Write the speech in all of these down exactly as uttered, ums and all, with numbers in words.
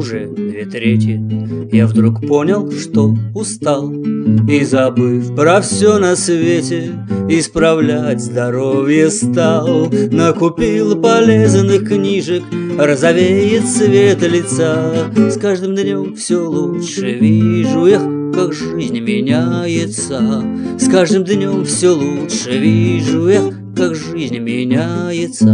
уже две трети. Я вдруг понял, что устал, и, забыв про все на свете, исправлять здоровье стал. Накупил полезных книжек, розовеет цвет лица. С каждым днем все лучше вижу, эх, как жизнь меняется. С каждым днем все лучше вижу, эх, как жизнь меняется.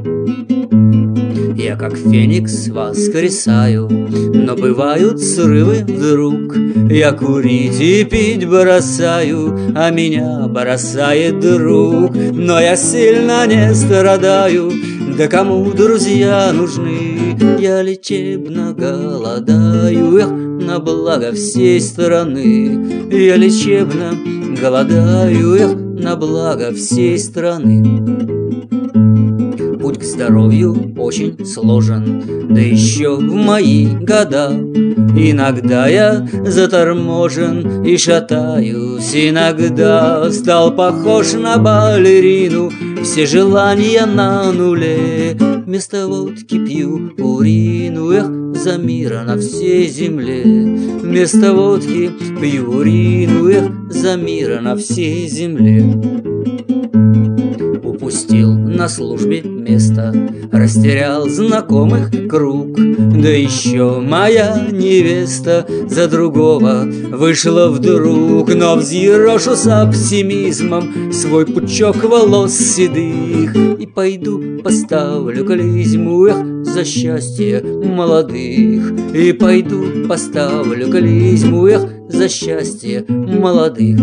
Я как феникс воскресаю, но бывают срывы вдруг. Я курить и пить бросаю, а меня бросает друг. Но я сильно не страдаю, да кому друзья нужны? Я лечебно голодаю, эх, на благо всей страны. Я лечебно голодаю, эх, на благо всей страны. Путь к здоровью очень сложен, да еще в мои года. Иногда я заторможен и шатаюсь, иногда стал похож на балерину, все желания на нуле. Вместо водки пью урину, эх, за мира на всей земле. Вместо водки пью урину, эх, за мира на всей земле. Упустил на службе место, растерял знакомых круг. Да еще моя невеста за другого вышла вдруг. Но взъерошу с оптимизмом свой пучок волос седых и пойду поставлю клизму, эх, за счастье молодых. И пойду поставлю клизму, эх, за счастье молодых.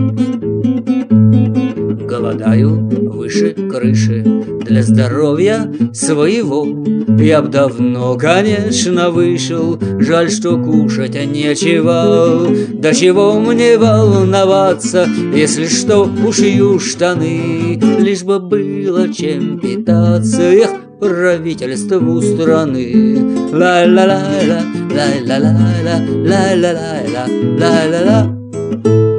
Голодаю выше крыши для здоровья своего. Я б давно, конечно, вышел, жаль, что кушать нечего. Да чего мне волноваться, если что, ушью штаны, лишь бы было чем питаться, эх, правительству страны. Ла-ла-ла-ла, ла-ла-ла-ла, ла-ла-ла-ла, ла-ла-ла.